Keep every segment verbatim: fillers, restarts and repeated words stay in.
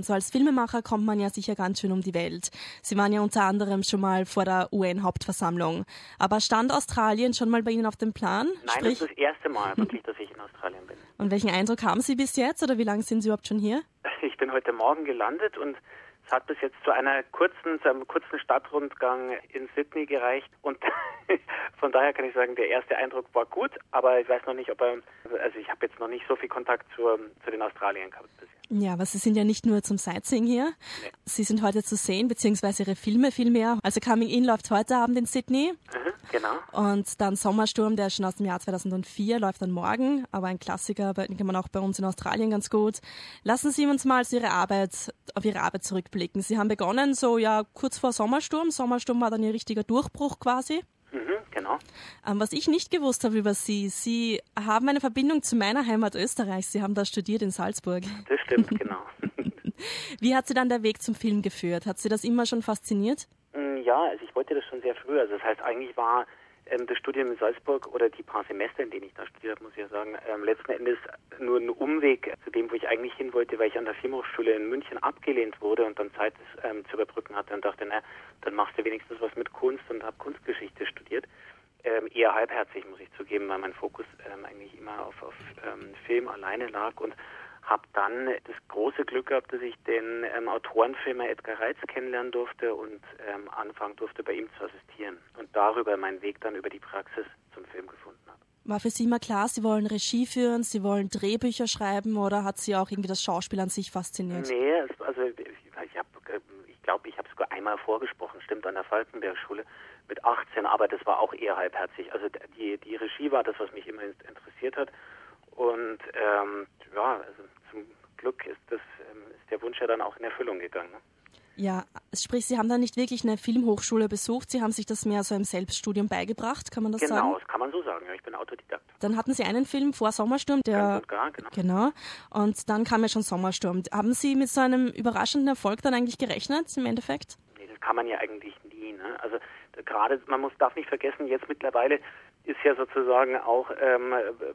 So als Filmemacher kommt man ja sicher ganz schön um die Welt. Sie waren ja unter anderem schon mal vor der U N-Hauptversammlung. Aber stand Australien schon mal bei Ihnen auf dem Plan? Nein, Sprich... das ist das erste Mal wirklich, dass ich in Australien bin. Und welchen Eindruck haben Sie bis jetzt oder wie lange sind Sie überhaupt schon hier? Ich bin heute Morgen gelandet und es hat bis jetzt zu einer kurzen, zu einem kurzen Stadtrundgang in Sydney gereicht und von daher kann ich sagen, der erste Eindruck war gut, aber ich weiß noch nicht, ob er, also ich habe jetzt noch nicht so viel Kontakt zur, zu den Australiern gehabt bisher. Ja, aber Sie sind ja nicht nur zum Sightseeing hier. Nee. Sie sind heute zu sehen, beziehungsweise Ihre Filme vielmehr. Also Coming In läuft heute Abend in Sydney. Mhm, genau. Und dann Sommersturm, der ist schon aus dem Jahr zweitausendvier, läuft dann morgen. Aber ein Klassiker, den kann man auch bei uns in Australien ganz gut. Lassen Sie uns mal auf Ihre Arbeit, auf Ihre Arbeit zurückblicken. Sie haben begonnen so ja kurz vor Sommersturm. Sommersturm war dann Ihr richtiger Durchbruch quasi. Mhm, genau. Ähm, was ich nicht gewusst habe über Sie, Sie haben eine Verbindung zu meiner Heimat Österreich. Sie haben da studiert in Salzburg. Das stimmt, genau. Wie hat Sie dann der Weg zum Film geführt? Hat Sie das immer schon fasziniert? Ja, also ich wollte das schon sehr früh. Also das heißt, eigentlich war ähm, das Studium in Salzburg oder die paar Semester, in denen ich da studiert habe, muss ich ja sagen, ähm, letzten Endes nur ein Umweg zu dem, wo ich eigentlich hin wollte, weil ich an der Filmhochschule in München abgelehnt wurde und dann Zeit ähm, zu überbrücken hatte und dachte, na, dann machst du wenigstens was mit Kunst und habe Kunstgeschichte studiert. Ähm, eher halbherzig, muss ich zugeben, weil mein Fokus ähm, eigentlich immer auf, auf ähm, Film alleine lag und habe dann das große Glück gehabt, dass ich den ähm, Autorenfilmer Edgar Reitz kennenlernen durfte und ähm, anfangen durfte, bei ihm zu assistieren und darüber meinen Weg dann über die Praxis zum Film gefunden habe. War für Sie immer klar, Sie wollen Regie führen, Sie wollen Drehbücher schreiben oder hat Sie auch irgendwie das Schauspiel an sich fasziniert? Nee, es, also ich, ich habe, ich glaube, ich habe sogar einmal vorgesprochen, stimmt, an der Falkenberg-Schule mit achtzehn, aber das war auch eher halbherzig. Also die, die Regie war das, was mich immer interessiert hat. Und ähm, ja, also zum Glück ist, das, ähm, ist der Wunsch ja dann auch in Erfüllung gegangen. Ne? Ja, sprich, Sie haben dann nicht wirklich eine Filmhochschule besucht, Sie haben sich das mehr so im Selbststudium beigebracht, kann man das genau, sagen? Genau, das kann man so sagen, ja, ich bin Autodidakt. Dann hatten Sie einen Film vor Sommersturm, der... Ganz und gar, genau. Genau, und dann kam ja schon Sommersturm. Haben Sie mit so einem überraschenden Erfolg dann eigentlich gerechnet, im Endeffekt? Nee, das kann man ja eigentlich nie, ne? Also gerade, man muss darf nicht vergessen, jetzt mittlerweile ist ja sozusagen auch ähm,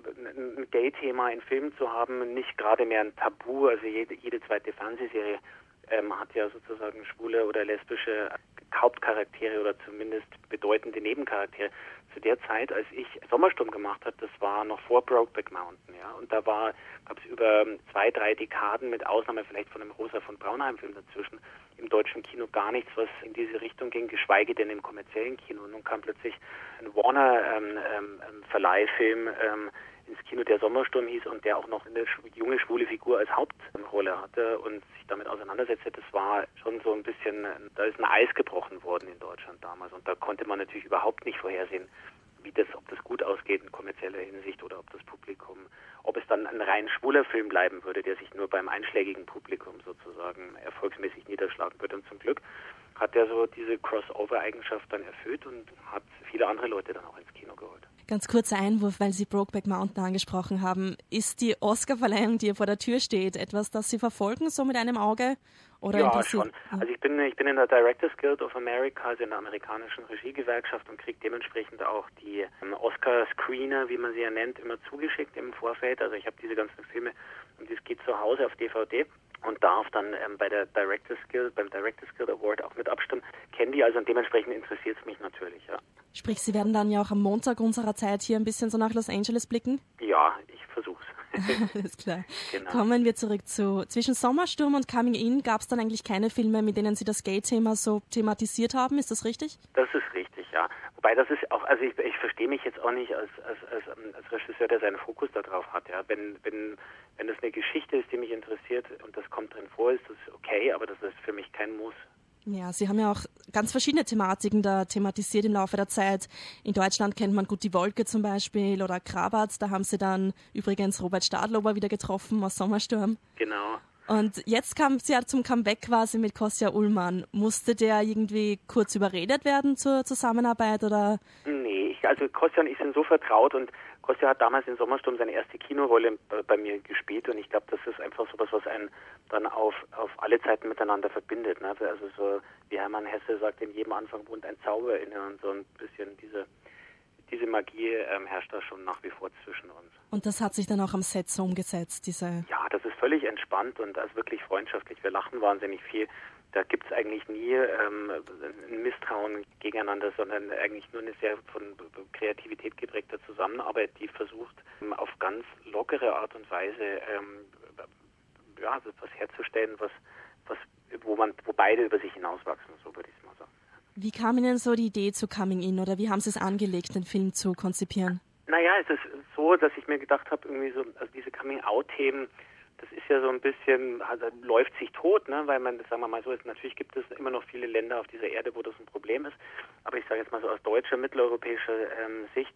ein Gay-Thema in Filmen zu haben, nicht gerade mehr ein Tabu. Also jede, jede zweite Fernsehserie ähm, hat ja sozusagen schwule oder lesbische Hauptcharaktere oder zumindest bedeutende Nebencharaktere. Zu der Zeit, als ich Sommersturm gemacht habe, das war noch vor Brokeback Mountain, ja, und da war, gab es über zwei, drei Dekaden, mit Ausnahme vielleicht von einem Rosa von Braunheim-Film dazwischen, im deutschen Kino gar nichts, was in diese Richtung ging, geschweige denn im kommerziellen Kino. Und nun kam plötzlich ein Warner-Verleihfilm ähm, ähm, ins Kino, der Sommersturm hieß und der auch noch eine junge, schwule Figur als Hauptrolle hatte und sich damit auseinandersetzte. Das war schon so ein bisschen, da ist ein Eis gebrochen worden in Deutschland damals und da konnte man natürlich überhaupt nicht vorhersehen, wie das, ob das gut ausgeht in kommerzieller Hinsicht oder ob das Publikum, ob es dann ein rein schwuler Film bleiben würde, der sich nur beim einschlägigen Publikum sozusagen erfolgsmäßig niederschlagen würde. Und zum Glück hat er so diese Crossover-Eigenschaft dann erfüllt und hat viele andere Leute dann auch ins Kino geholt. Ganz kurzer Einwurf, weil Sie Brokeback Mountain angesprochen haben. Ist die Oscar-Verleihung, die vor der Tür steht, etwas, das Sie verfolgen, so mit einem Auge? Oder ja, schon. Also ich bin, ich bin in der Directors Guild of America, also in der amerikanischen Regiegewerkschaft und kriege dementsprechend auch die ähm, Oscar-Screener, wie man sie ja nennt, immer zugeschickt im Vorfeld. Also ich habe diese ganzen Filme, und das geht zu Hause auf D V D und darf dann ähm, bei der Directors Guild, beim Directors Guild Award auch mit abstimmen. Kenne die also und dementsprechend interessiert es mich natürlich, ja. Sprich, Sie werden dann ja auch am Montag unserer Zeit hier ein bisschen so nach Los Angeles blicken? Ja, ich versuch's. Alles klar. Genau. Kommen wir zurück zu, zwischen Sommersturm und Coming In gab es dann eigentlich keine Filme, mit denen Sie das Gay-Thema so thematisiert haben, ist das richtig? Das ist richtig, ja. Wobei das ist auch, also ich, ich verstehe mich jetzt auch nicht als, als, als, als Regisseur, der seinen Fokus darauf hat, ja. Wenn, wenn, wenn das eine Geschichte ist, die mich interessiert und das kommt drin vor, ist das okay, aber das ist für mich kein Muss. Ja, Sie haben ja auch ganz verschiedene Thematiken da thematisiert im Laufe der Zeit. In Deutschland kennt man gut die Wolke zum Beispiel oder Krabat. Da haben Sie dann übrigens Robert Stadlober wieder getroffen aus Sommersturm. Genau. Und jetzt kam es ja zum Comeback quasi mit Kostja Ullmann. Musste der irgendwie kurz überredet werden zur Zusammenarbeit oder? Nee, ich, also Kostja und ich sind so vertraut und Kostja hat damals in Sommersturm seine erste Kinorolle bei mir gespielt und ich glaube, das ist einfach sowas, was einen dann auf, auf alle Zeiten miteinander verbindet. Ne? Also so, wie Hermann Hesse sagt, in jedem Anfang wohnt ein Zauber inne und so ein bisschen diese, diese Magie ähm, herrscht da schon nach wie vor zwischen uns. Und das hat sich dann auch am Set so umgesetzt, diese... Ja, das ist völlig entspannt und also wirklich freundschaftlich. Wir lachen wahnsinnig viel. Da gibt es eigentlich nie ähm, ein Misstrauen gegeneinander, sondern eigentlich nur eine sehr von Kreativität geprägte Zusammenarbeit, die versucht, ähm, auf ganz lockere Art und Weise ähm, ja, was herzustellen, was, was, wo man, wo beide über sich hinauswachsen, so würde ich es mal sagen. Wie kam Ihnen so die Idee zu Coming In oder wie haben Sie es angelegt, den Film zu konzipieren? Naja, es ist so, dass ich mir gedacht habe, irgendwie so, also diese Coming-out-Themen, das ist ja so ein bisschen, also läuft sich tot, ne, weil man, sagen wir mal so ist, natürlich gibt es immer noch viele Länder auf dieser Erde, wo das ein Problem ist, aber ich sage jetzt mal so aus deutscher, mitteleuropäischer ähm, Sicht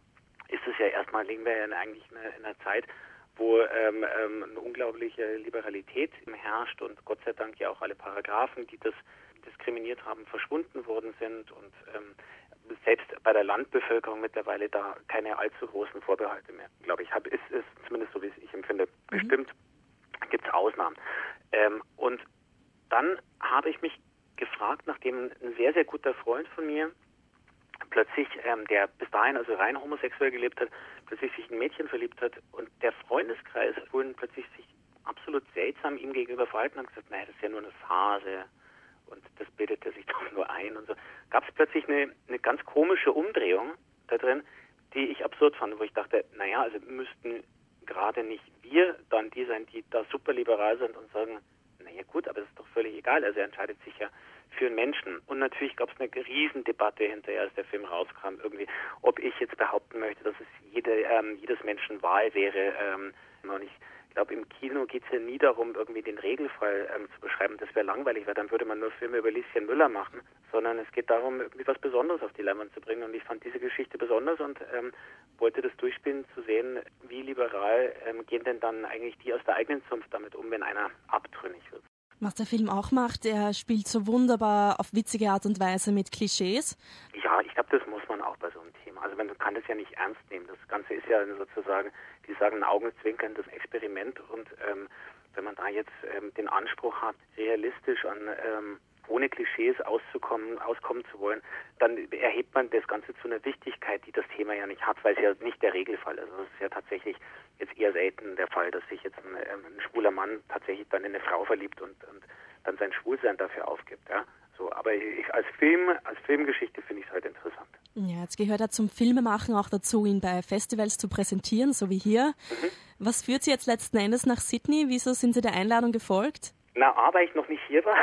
ist es ja erstmal, liegen wir ja eigentlich in einer, in einer Zeit, wo ähm, ähm, eine unglaubliche Liberalität herrscht und Gott sei Dank ja auch alle Paragraphen, die das diskriminiert haben, verschwunden worden sind und ähm, selbst bei der Landbevölkerung mittlerweile da keine allzu großen Vorbehalte mehr, glaube ich, habe, ist, ist zumindest so, wie ich empfinde. Mhm. Bestimmt gibt es Ausnahmen. Ähm, und dann habe ich mich gefragt, nachdem ein sehr, sehr guter Freund von mir plötzlich, ähm, der bis dahin also rein homosexuell gelebt hat, plötzlich sich in ein Mädchen verliebt hat und der Freundeskreis wohl plötzlich sich absolut seltsam ihm gegenüber verhalten hat und gesagt, naja, das ist ja nur eine Phase und das bildet er sich doch nur ein und so. Gab es plötzlich eine, eine ganz komische Umdrehung da drin, die ich absurd fand, wo ich dachte, naja, also müssten gerade nicht wir dann die sein, die da super liberal sind und sagen, naja gut, aber das ist doch völlig egal, also er entscheidet sich ja für einen Menschen. Und natürlich gab es eine Riesendebatte hinterher, als der Film rauskam, irgendwie, ob ich jetzt behaupten möchte, dass es jede, ähm, jedes Menschen Wahl wäre. Ähm, und ich glaube, im Kino geht es ja nie darum, irgendwie den Regelfall ähm, zu beschreiben. Das wäre langweilig, weil dann würde man nur Filme über Lieschen Müller machen, sondern es geht darum, irgendwie was Besonderes auf die Leinwand zu bringen. Und ich fand diese Geschichte besonders und ähm, wollte das durchspielen, zu sehen, wie liberal ähm, gehen denn dann eigentlich die aus der eigenen Zunft damit um, wenn einer abtrünnig wird. Was der Film auch macht, er spielt so wunderbar auf witzige Art und Weise mit Klischees. Ja, ich glaube, das muss man auch bei so einem Thema. Also man kann das ja nicht ernst nehmen. Das Ganze ist ja sozusagen, die sagen ein augenzwinkerndes Experiment und ähm, wenn man da jetzt ähm, den Anspruch hat, realistisch an ähm, ohne Klischees auszukommen, auskommen zu wollen, dann erhebt man das Ganze zu einer Wichtigkeit, die das Thema ja nicht hat, weil es ja nicht der Regelfall ist. Also es ist ja tatsächlich jetzt eher selten der Fall, dass sich jetzt ein, ein schwuler Mann tatsächlich dann in eine Frau verliebt und, und dann sein Schwulsein dafür aufgibt. Ja? So, aber ich, als Film, als Filmgeschichte finde ich es halt interessant. Ja, jetzt gehört ja zum Filmemachen auch dazu, ihn bei Festivals zu präsentieren, so wie hier. Mhm. Was führt Sie jetzt letzten Endes nach Sydney? Wieso sind Sie der Einladung gefolgt? Na, aber ich noch nicht hier war,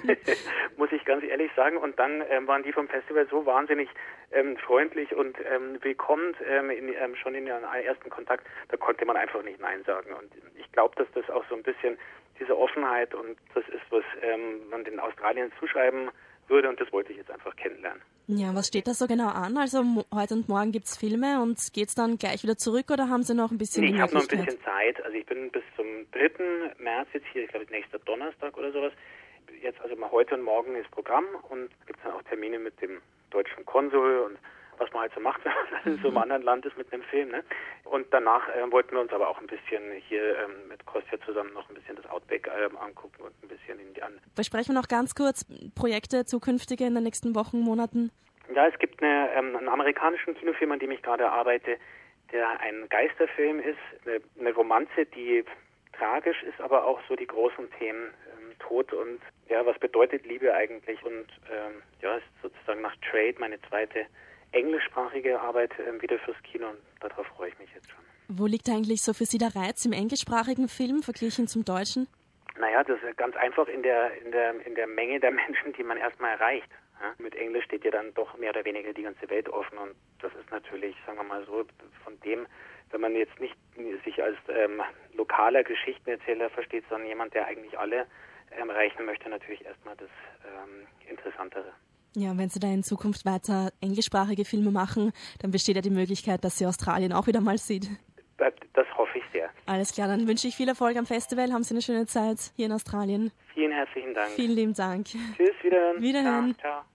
muss ich ganz ehrlich sagen. Und dann ähm, waren die vom Festival so wahnsinnig ähm, freundlich und ähm, willkommend ähm, in, ähm, schon in ihren ersten Kontakt. Da konnte man einfach nicht Nein sagen. Und ich glaube, dass das auch so ein bisschen diese Offenheit und das ist, was ähm, man den Australiern zuschreiben würde. Und das wollte ich jetzt einfach kennenlernen. Ja, was steht da so genau an? Also heute und morgen gibt es Filme und geht's dann gleich wieder zurück oder haben Sie noch ein bisschen nee, die ich habe noch ein Möglichkeit? bisschen Zeit. Also ich bin bis zum dritten März jetzt hier, ich glaube nächster Donnerstag oder sowas. Jetzt also mal heute und morgen ist Programm und gibt es dann auch Termine mit dem deutschen Konsul und was man halt so macht, wenn man in so einem anderen Land ist mit einem Film. Ne? Und danach äh, wollten wir uns aber auch ein bisschen hier ähm, mit Kostja zusammen noch ein bisschen das Outback ähm, angucken und ein bisschen in die an. Besprechen wir noch ganz kurz Projekte zukünftige in den nächsten Wochen, Monaten? Ja, es gibt eine, ähm, einen amerikanischen Kinofilm, an dem ich gerade arbeite, der ein Geisterfilm ist, eine, eine Romanze, die tragisch ist, aber auch so die großen Themen ähm, Tod und ja, was bedeutet Liebe eigentlich und ähm, ja, ist sozusagen nach Trade meine zweite englischsprachige Arbeit ähm, wieder fürs Kino und darauf freue ich mich jetzt schon. Wo liegt eigentlich so für Sie der Reiz im englischsprachigen Film verglichen zum deutschen? Naja, das ist ganz einfach in der, in der, in der Menge der Menschen, die man erstmal erreicht. Ja? Mit Englisch steht ja dann doch mehr oder weniger die ganze Welt offen und das ist natürlich, sagen wir mal so, von dem, wenn man jetzt nicht sich als ähm, lokaler Geschichtenerzähler versteht, sondern jemand, der eigentlich alle ähm, erreichen möchte, natürlich erstmal das ähm, Interessantere. Ja, wenn Sie da in Zukunft weiter englischsprachige Filme machen, dann besteht ja die Möglichkeit, dass Sie Australien auch wieder mal sieht. Das hoffe ich sehr. Alles klar, dann wünsche ich viel Erfolg am Festival. Haben Sie eine schöne Zeit hier in Australien. Vielen herzlichen Dank. Vielen lieben Dank. Tschüss, wiederhören. Wiederhören. Ciao, ciao.